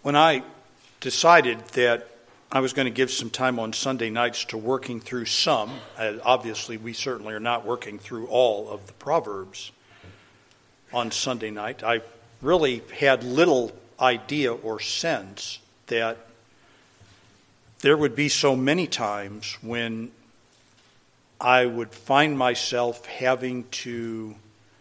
When I decided that I was going to give some time on Sunday nights to working through some, obviously we certainly are not working through all of the Proverbs on Sunday night, I really had little idea or sense that there would be so many times when I would find myself having to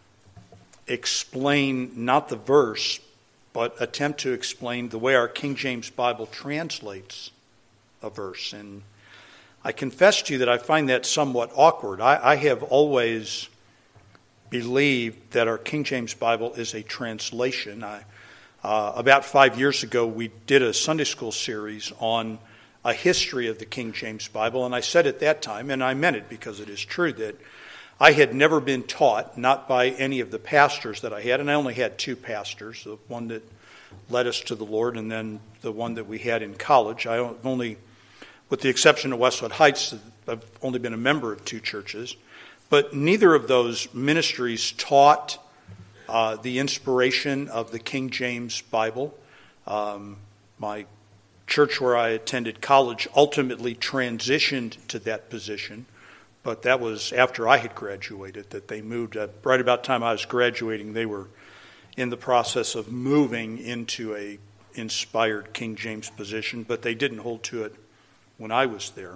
explain not the verse, but attempt to explain the way our King James Bible translates a verse. And I confess to you that I find that somewhat awkward. I have always believed that our King James Bible is a translation. About 5 years ago, we did a Sunday school series on a history of the King James Bible, and I said at that time, and I meant it because it is true, that I had never been taught, not by any of the pastors that I had, and I only had two pastors, the one that led us to the Lord and then the one that we had in college. I've only, with the exception of Westwood Heights, I've only been a member of two churches, but neither of those ministries taught the inspiration of the King James Bible. My church where I attended college ultimately transitioned to that position, but that was after I had graduated that they moved. Right about the time I was graduating, they were in the process of moving into a inspired King James position, but they didn't hold to it when I was there.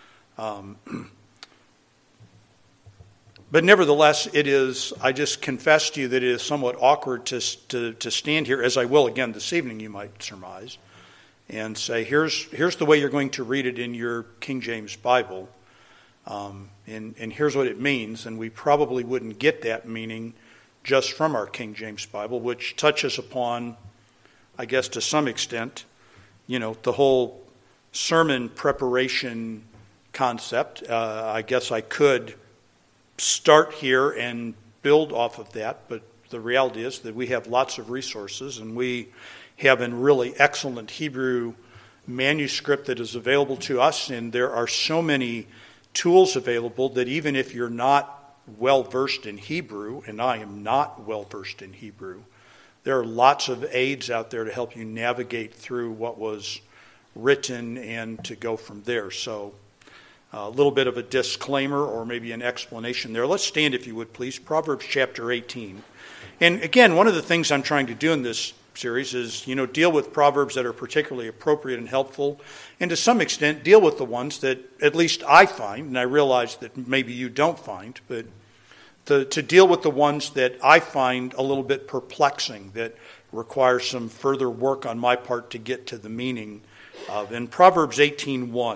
But nevertheless, I just confess to you that it is somewhat awkward to stand here, as I will again this evening, you might surmise, and say, here's the way you're going to read it in your King James Bible, and here's what it means. And we probably wouldn't get that meaning just from our King James Bible, which touches upon, I guess to some extent, the whole sermon preparation concept. I guess I could start here and build off of that, but the reality is that we have lots of resources, and we have a really excellent Hebrew manuscript that is available to us, and there are so many tools available that even if you're not well versed in Hebrew, and I am not well versed in Hebrew, there are lots of aids out there to help you navigate through what was written and to go from there. So a little bit of a disclaimer or maybe an explanation there. Let's stand, if you would, please. Proverbs chapter 18. And again, one of the things I'm trying to do in this series is, deal with Proverbs that are particularly appropriate and helpful, and to some extent deal with the ones that at least I find, and I realize that maybe you don't find, but to deal with the ones that I find a little bit perplexing, that require some further work on my part to get to the meaning of. And Proverbs 18:1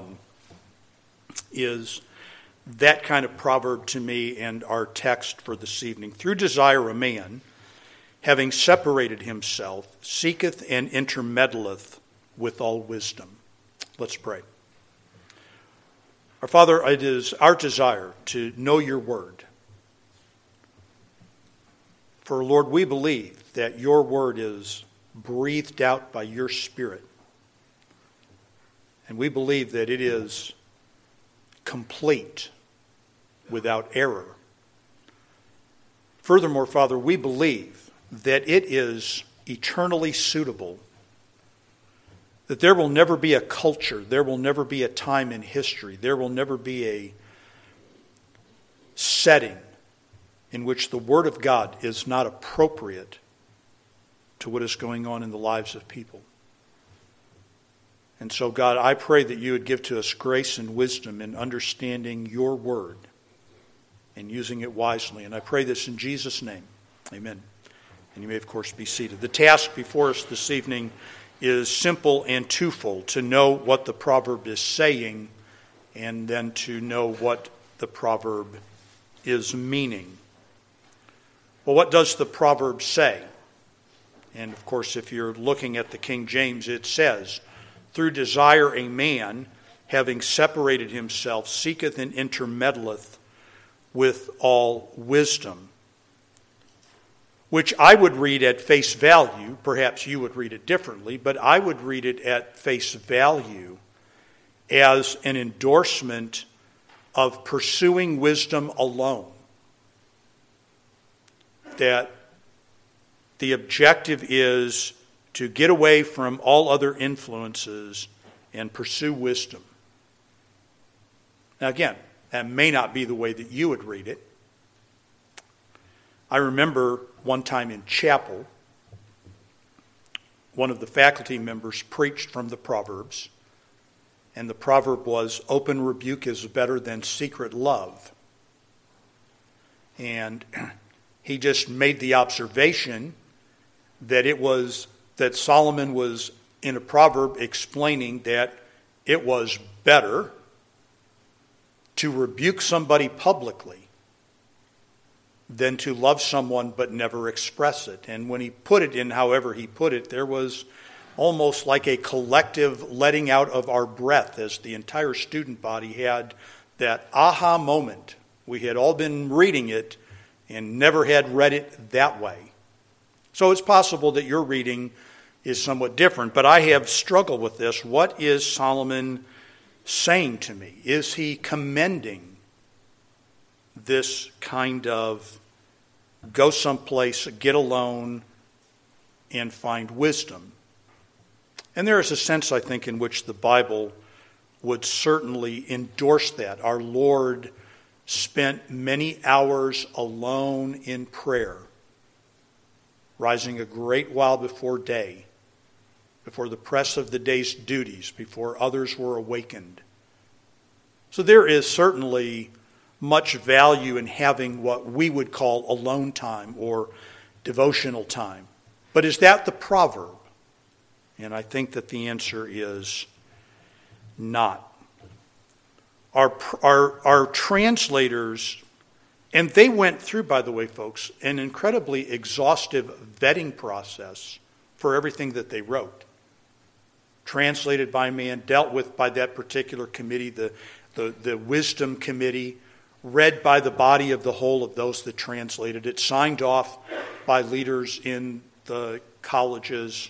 is that kind of proverb to me and our text for this evening. Through desire a man, having separated himself, seeketh and intermeddleth with all wisdom. Let's pray. Our Father, it is our desire to know your word. For, Lord, we believe that your word is breathed out by your Spirit. And we believe that it is complete, without error. Furthermore, Father, we believe that it is eternally suitable, that there will never be a culture, there will never be a time in history, there will never be a setting in which the Word of God is not appropriate to what is going on in the lives of people. And so, God, I pray that you would give to us grace and wisdom in understanding your word and using it wisely. And I pray this in Jesus' name. Amen. And you may, of course, be seated. The task before us this evening is simple and twofold: to know what the proverb is saying, and then to know what the proverb is meaning. Well, what does the proverb say? And, of course, if you're looking at the King James, it says, through desire a man, having separated himself, seeketh and intermeddleth with all wisdom. Which I would read at face value. Perhaps you would read it differently, but I would read it at face value as an endorsement of pursuing wisdom alone. That the objective is to get away from all other influences and pursue wisdom. Now again, that may not be the way that you would read it. I remember one time in chapel, one of the faculty members preached from the Proverbs, and the proverb was, "Open rebuke is better than secret love." And he just made the observation that Solomon was in a proverb explaining that it was better to rebuke somebody publicly than to love someone but never express it. And when he put it in however he put it, there was almost like a collective letting out of our breath as the entire student body had that aha moment. We had all been reading it and never had read it that way. So it's possible that your reading is somewhat different, but I have struggled with this. What is Solomon saying to me? Is he commending this kind of go someplace, get alone, and find wisdom? And there is a sense, I think, in which the Bible would certainly endorse that. Our Lord spent many hours alone in prayer, rising a great while before day, before the press of the day's duties, before others were awakened. So there is certainly much value in having what we would call alone time or devotional time. But is that the proverb? And I think that the answer is not. Our translators, and they went through, by the way, folks, an incredibly exhaustive vetting process for everything that they wrote. Translated by man, dealt with by that particular committee, the wisdom committee, read by the body of the whole of those that translated it, signed off by leaders in the colleges.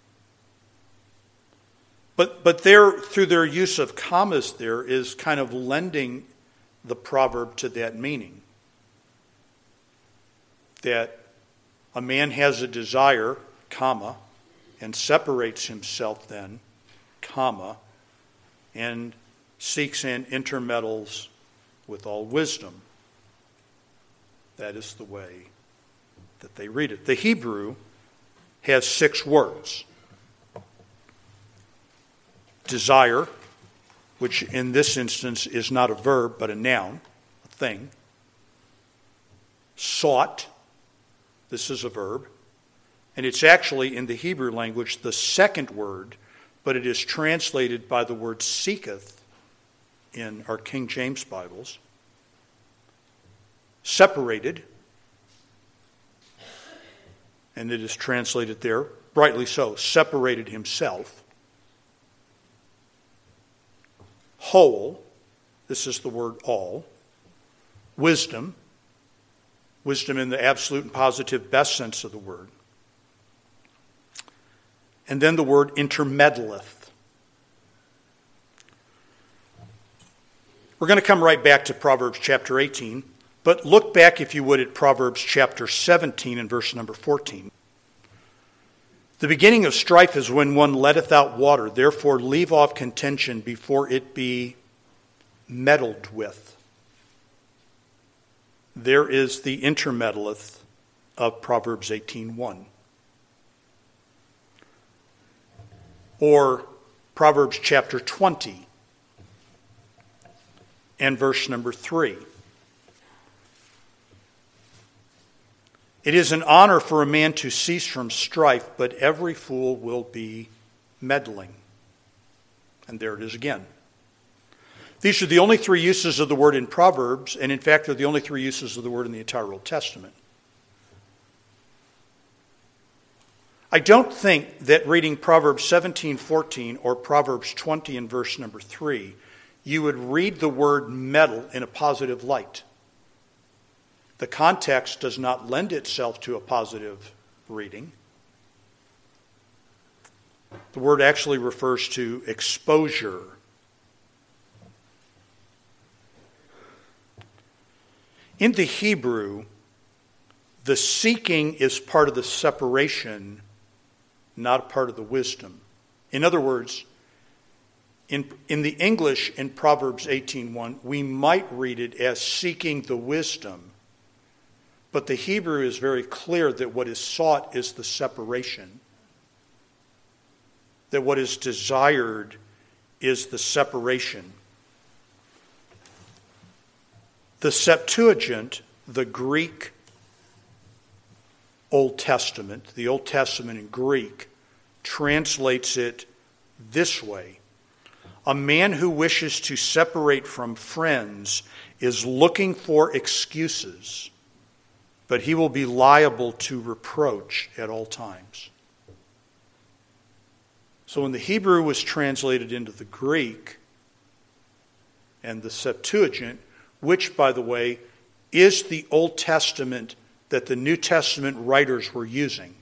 But there, through their use of commas there, is kind of lending the proverb to that meaning. That a man has a desire, comma, and separates himself then, comma, and seeks and intermeddles with all wisdom. That is the way that they read it. The Hebrew has 6 words. Desire, which in this instance is not a verb but a noun, a thing. Sought, this is a verb. And it's actually in the Hebrew language the second word, but it is translated by the word seeketh in our King James Bibles. Separated, and it is translated there, rightly so, separated himself. Whole, this is the word all. Wisdom, wisdom in the absolute and positive best sense of the word. And then the word intermeddleth. We're going to come right back to Proverbs chapter 18, but look back, if you would, at Proverbs chapter 17 and verse number 14. The beginning of strife is when one letteth out water. Therefore leave off contention before it be meddled with. There is the intermeddleth of Proverbs 18:1. Or Proverbs chapter 20 and verse number 3. It is an honor for a man to cease from strife, but every fool will be meddling. And there it is again. These are the only 3 uses of the word in Proverbs, and in fact, they're the only 3 uses of the word in the entire Old Testament. I don't think that reading Proverbs 17:14 or Proverbs 20 and verse number 3, you would read the word meddle in a positive light. The context does not lend itself to a positive reading. The word actually refers to exposure. In the Hebrew, the seeking is part of the separation, not a part of the wisdom. In other words, in the English in Proverbs 18:1, we might read it as seeking the wisdom, but the Hebrew is very clear that what is sought is the separation, that what is desired is the separation. The Septuagint, the Greek Old Testament, the Old Testament in Greek, translates it this way: a man who wishes to separate from friends is looking for excuses, but he will be liable to reproach at all times. So when the Hebrew was translated into the Greek and the Septuagint, which, by the way, is the Old Testament that the New Testament writers were using.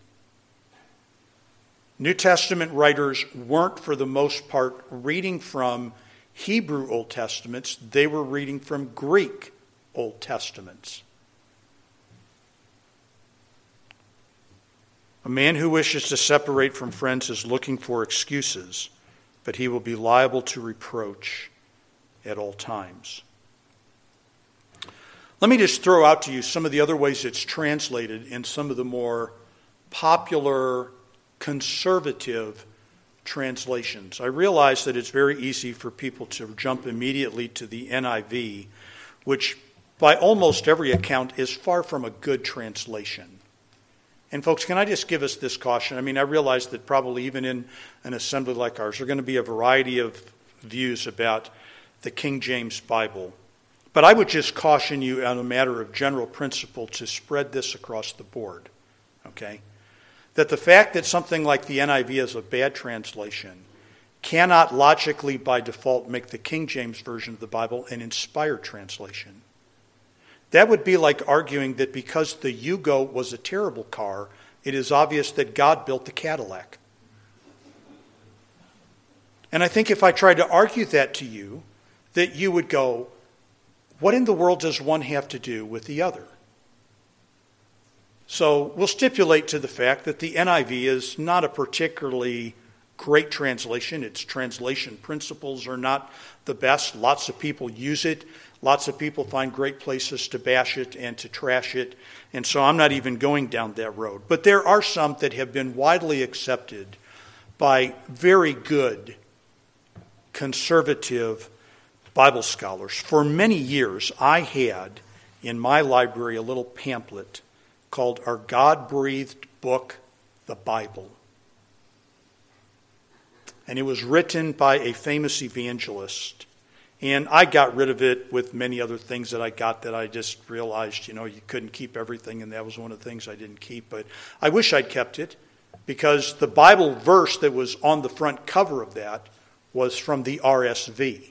New Testament writers weren't, for the most part, reading from Hebrew Old Testaments. They were reading from Greek Old Testaments. A man who wishes to separate from friends is looking for excuses, but he will be liable to reproach at all times. Let me just throw out to you some of the other ways it's translated in some of the more popular conservative translations. I realize that it's very easy for people to jump immediately to the NIV, which by almost every account is far from a good translation. And folks, can I just give us this caution? I mean, I realize that probably even in an assembly like ours, there are going to be a variety of views about the King James Bible. But I would just caution you on a matter of general principle to spread this across the board, okay? That the fact that something like the NIV is a bad translation cannot logically by default make the King James Version of the Bible an inspired translation. That would be like arguing that because the Yugo was a terrible car, it is obvious that God built the Cadillac. And I think if I tried to argue that to you, that you would go, what in the world does one have to do with the other? So we'll stipulate to the fact that the NIV is not a particularly great translation. Its translation principles are not the best. Lots of people use it. Lots of people find great places to bash it and to trash it. And so I'm not even going down that road. But there are some that have been widely accepted by very good conservative Bible scholars. For many years, I had in my library a little pamphlet called Our God-Breathed Book, the Bible. And it was written by a famous evangelist. And I got rid of it with many other things that I got that I just realized, you couldn't keep everything, and that was one of the things I didn't keep. But I wish I'd kept it, because the Bible verse that was on the front cover of that was from the RSV.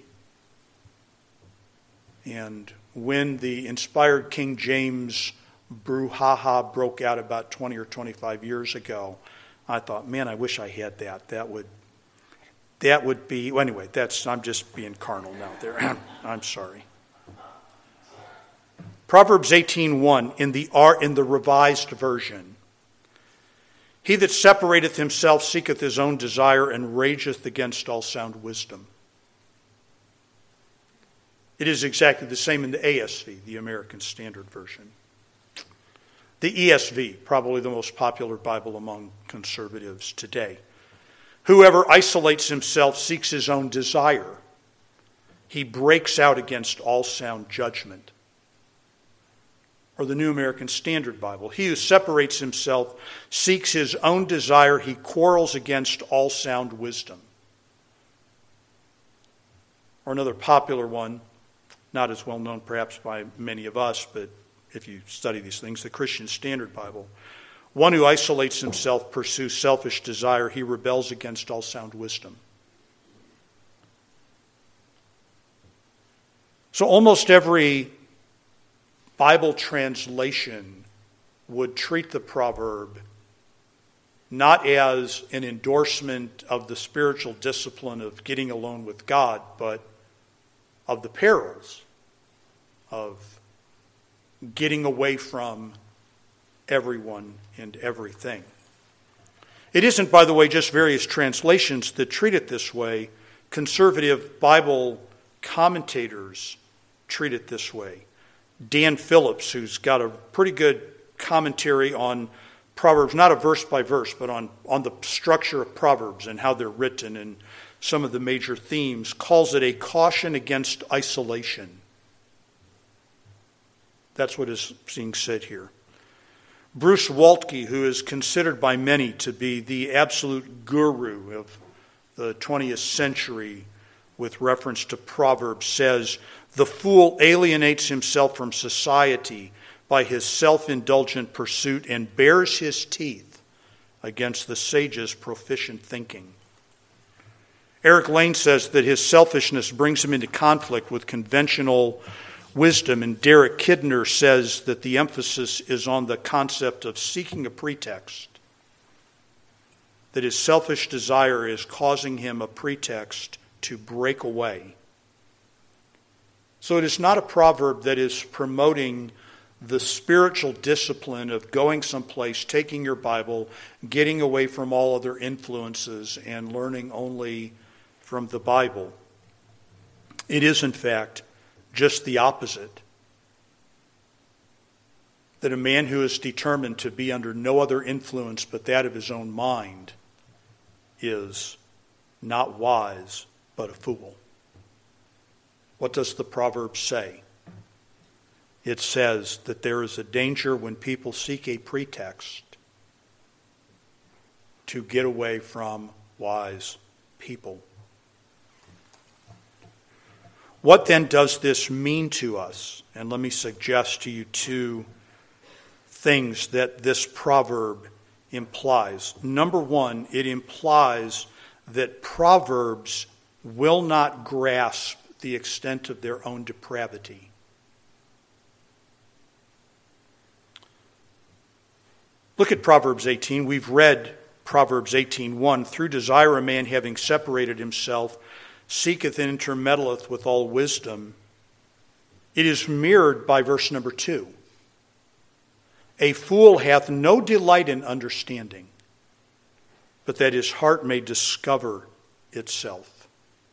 And when the inspired King James brouhaha broke out about 20 or 25 years ago, I thought, man, I wish I had that. That would be, well, anyway, I'm just being carnal now there. I'm sorry. Proverbs 18:1 in the Revised Version. He that separateth himself seeketh his own desire and rageth against all sound wisdom. It is exactly the same in the ASV, the American Standard Version. The ESV, probably the most popular Bible among conservatives today. Whoever isolates himself seeks his own desire. He breaks out against all sound judgment. Or the New American Standard Bible. He who separates himself seeks his own desire. He quarrels against all sound wisdom. Or another popular one, not as well known perhaps by many of us, but if you study these things, the Christian Standard Bible. One who isolates himself pursues selfish desire. He rebels against all sound wisdom. So almost every Bible translation would treat the proverb not as an endorsement of the spiritual discipline of getting alone with God, but of the perils of getting away from everyone and everything. It isn't, by the way, just various translations that treat it this way. Conservative Bible commentators treat it this way. Dan Phillips, who's got a pretty good commentary on Proverbs, not a verse by verse, but on the structure of Proverbs and how they're written and some of the major themes, calls it a caution against isolation. That's what is being said here. Bruce Waltke, who is considered by many to be the absolute guru of the 20th century with reference to Proverbs, says, "The fool alienates himself from society by his self-indulgent pursuit and bares his teeth against the sage's proficient thinking." Eric Lane says that his selfishness brings him into conflict with conventional wisdom, and Derek Kidner says that the emphasis is on the concept of seeking a pretext, that his selfish desire is causing him a pretext to break away. So it is not a proverb that is promoting the spiritual discipline of going someplace, taking your Bible, getting away from all other influences, and learning only from the Bible. It is, in fact, just the opposite. That a man who is determined to be under no other influence but that of his own mind is not wise, but a fool. What does the proverb say? It says that there is a danger when people seek a pretext to get away from wise people. What then does this mean to us? And let me suggest to you two things that this proverb implies. Number one, it implies that proverbs will not grasp the extent of their own depravity. Look at Proverbs 18. We've read Proverbs 18:1. "Through desire a man having separated himself seeketh and intermeddleth with all wisdom." It is mirrored by verse number 2. "A fool hath no delight in understanding, but that his heart may discover itself."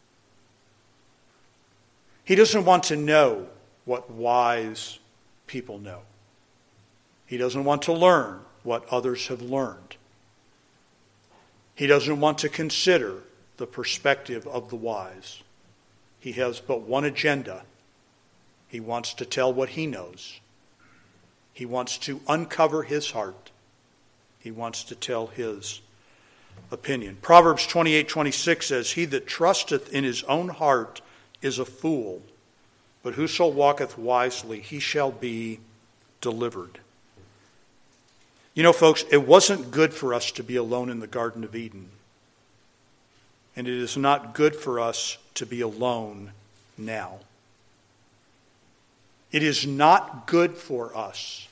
He doesn't want to know what wise people know. He doesn't want to learn what others have learned. He doesn't want to consider the perspective of the wise. He has but one agenda. He wants to tell what he knows. He wants to uncover his heart. He wants to tell his opinion. Proverbs 28:26 says, "He that trusteth in his own heart is a fool, but whoso walketh wisely, he shall be delivered." You know, folks, it wasn't good for us to be alone in the Garden of Eden. And it is not good for us to be alone now. It is not good for us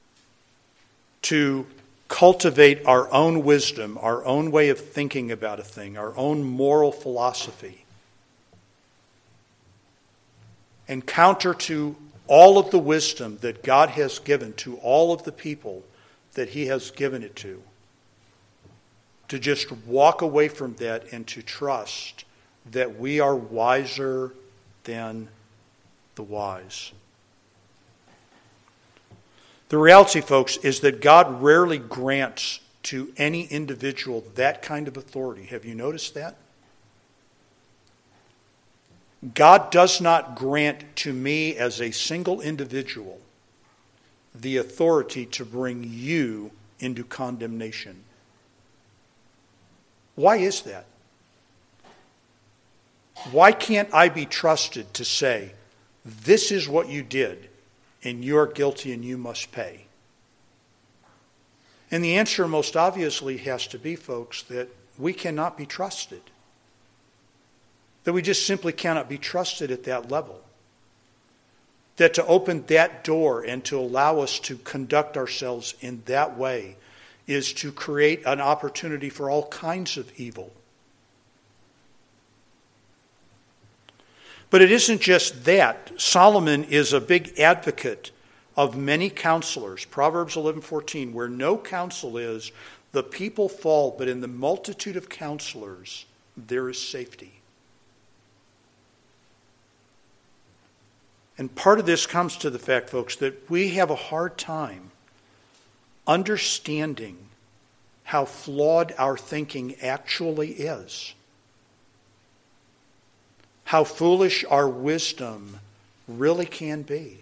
to cultivate our own wisdom, our own way of thinking about a thing, our own moral philosophy, and counter to all of the wisdom that God has given to all of the people that he has given it to just walk away from that and to trust that we are wiser than the wise. The reality, folks, is that God rarely grants to any individual that kind of authority. Have you noticed that? God does not grant to me as a single individual the authority to bring you into condemnation. Why is that? Why can't I be trusted to say, this is what you did, and you're guilty and you must pay? And the answer most obviously has to be, folks, that we cannot be trusted. That we just simply cannot be trusted at that level. That to open that door and to allow us to conduct ourselves in that way is to create an opportunity for all kinds of evil. But it isn't just that. Solomon is a big advocate of many counselors. Proverbs 11:14, where no counsel is, The people fall, but in the multitude of counselors, there is safety. And part of this comes to the fact, folks, that we have a hard time understanding how flawed our thinking actually is. How foolish our wisdom really can be.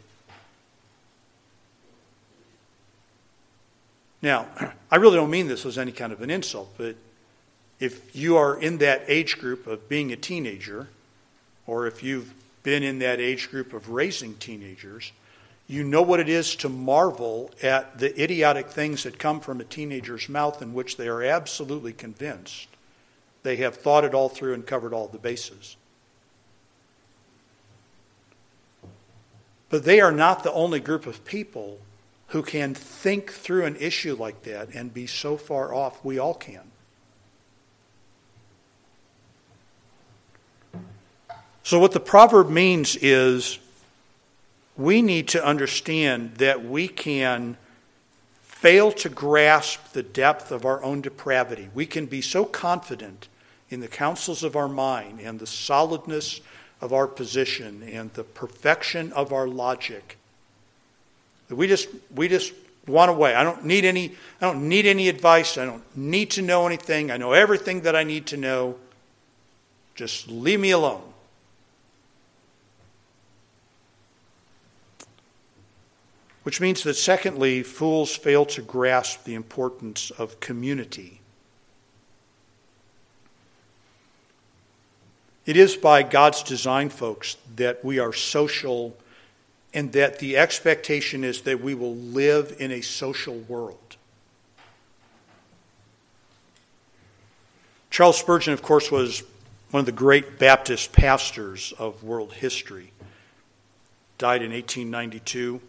Now, I really don't mean this as any kind of an insult, but if you are in that age group of being a teenager, or if you've been in that age group of raising teenagers, you know what it is to marvel at the idiotic things that come from a teenager's mouth in which they are absolutely convinced they have thought it all through and covered all the bases. But they are not the only group of people who can think through an issue like that and be so far off. We all can. So what the proverb means is we need to understand that we can fail to grasp the depth of our own depravity. We can be so confident in the counsels of our mind and the solidness of our position and the perfection of our logic that we just want away. I don't need any advice. I don't need to know anything. I know everything that I need to know. Just leave me alone. Which means that, secondly, fools fail to grasp the importance of community. It is by God's design, folks, that we are social and that the expectation is that we will live in a social world. Charles Spurgeon, of course, was one of the great Baptist pastors of world history. Died in 1892.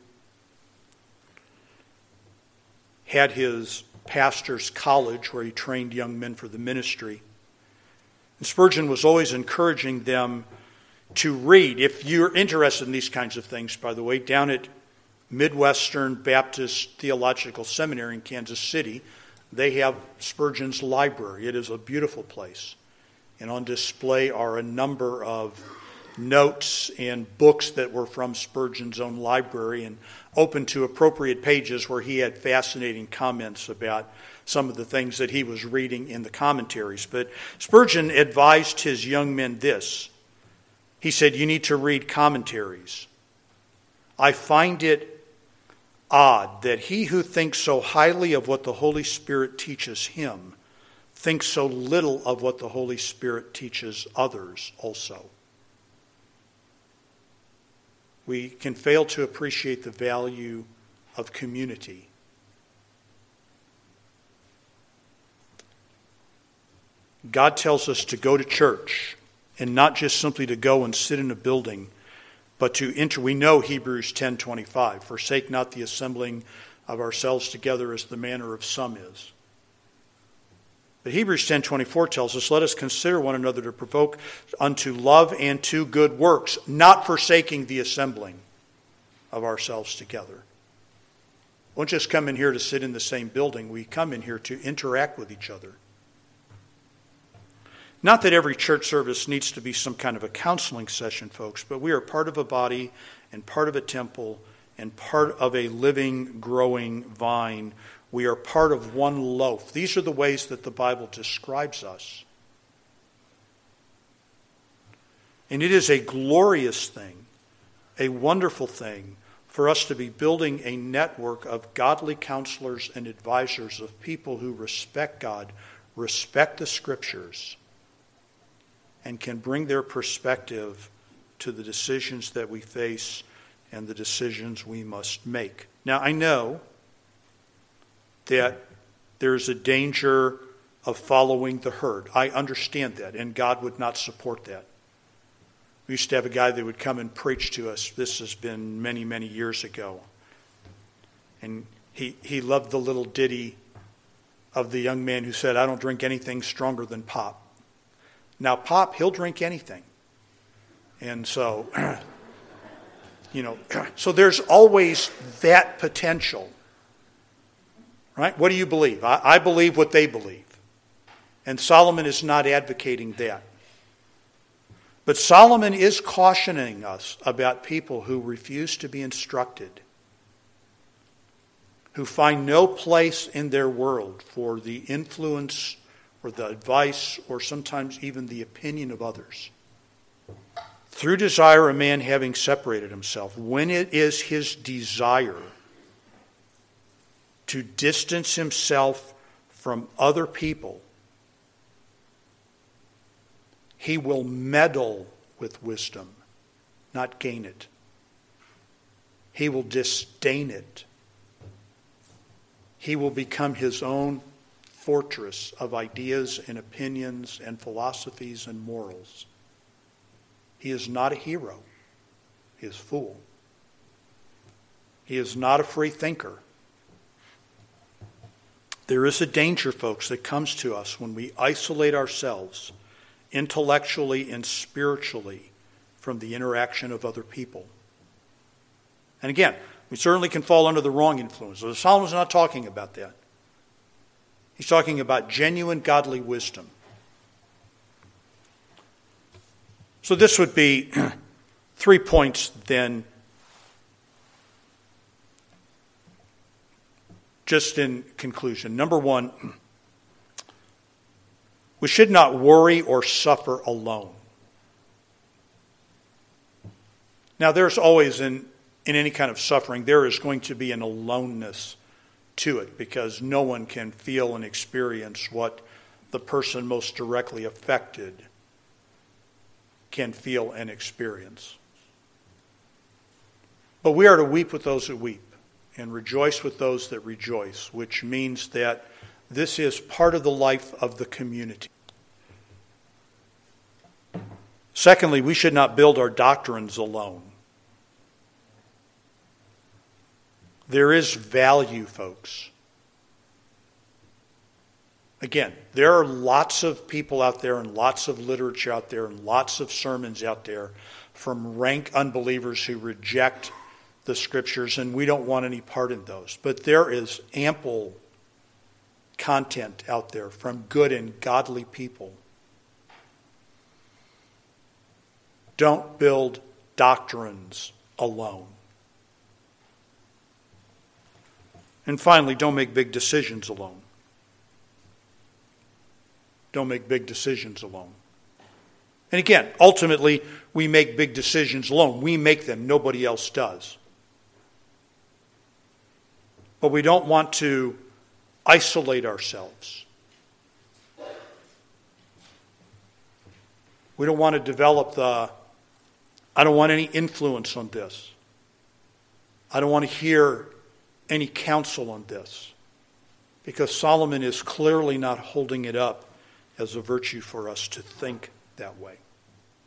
Had his pastor's college where he trained young men for the ministry. And Spurgeon was always encouraging them to read. If you're interested in these kinds of things, by the way, down at Midwestern Baptist Theological Seminary in Kansas City, they have Spurgeon's library. It is a beautiful place. And on display are a number of notes and books that were from Spurgeon's own library and open to appropriate pages where he had fascinating comments about some of the things that he was reading in the commentaries. But Spurgeon advised his young men this. He said, you need to read commentaries. I find it odd that he who thinks so highly of what the Holy Spirit teaches him thinks so little of what the Holy Spirit teaches others also. We can fail to appreciate the value of community. God tells us to go to church, and not just simply to go and sit in a building, but to enter. We know Hebrews 10:25, forsake not the assembling of ourselves together as the manner of some is. But Hebrews 10:24 tells us, let us consider one another to provoke unto love and to good works, not forsaking the assembling of ourselves together. We don't just come in here to sit in the same building. We come in here to interact with each other. Not that every church service needs to be some kind of a counseling session, folks, but we are part of a body and part of a temple and part of a living, growing vine. We are part of one loaf. These are the ways that the Bible describes us. And it is a glorious thing, a wonderful thing, for us to be building a network of godly counselors and advisors, of people who respect God, respect the Scriptures, and can bring their perspective to the decisions that we face and the decisions we must make. Now, I know that there's a danger of following the herd. I understand that, and God would not support that. We used to have a guy that would come and preach to us. This has been many, many years ago. And he loved the little ditty of the young man who said, I don't drink anything stronger than pop. Now, pop, he'll drink anything. And so, so there's always that potential. Right? What do you believe? I believe what they believe. And Solomon is not advocating that. But Solomon is cautioning us about people who refuse to be instructed, who find no place in their world for the influence or the advice or sometimes even the opinion of others. Through desire, a man having separated himself, when it is his desire to distance himself from other people, he will meddle with wisdom, not gain it. He will disdain it. He will become his own fortress of ideas and opinions and philosophies and morals. He is not a hero. He is a fool. He is not a free thinker. There is a danger, folks, that comes to us when we isolate ourselves intellectually and spiritually from the interaction of other people. And again, we certainly can fall under the wrong influence. So Solomon's not talking about that. He's talking about genuine godly wisdom. So this would be 3 points then, just in conclusion. Number one, we should not worry or suffer alone. Now, there's always, in any kind of suffering, there is going to be an aloneness to it because no one can feel and experience what the person most directly affected can feel and experience. But we are to weep with those who weep and rejoice with those that rejoice, which means that this is part of the life of the community. Secondly, we should not build our doctrines alone. There is value, folks. Again, there are lots of people out there and lots of literature out there and lots of sermons out there from rank unbelievers who reject the Scriptures, and we don't want any part in those. But there is ample content out there from good and godly people. Don't build doctrines alone. And finally, don't make big decisions alone. Don't make big decisions alone. And again, ultimately, we make big decisions alone. We make them. Nobody else does. But we don't want to isolate ourselves. We don't want to develop I don't want any influence on this. I don't want to hear any counsel on this. Because Solomon is clearly not holding it up as a virtue for us to think that way.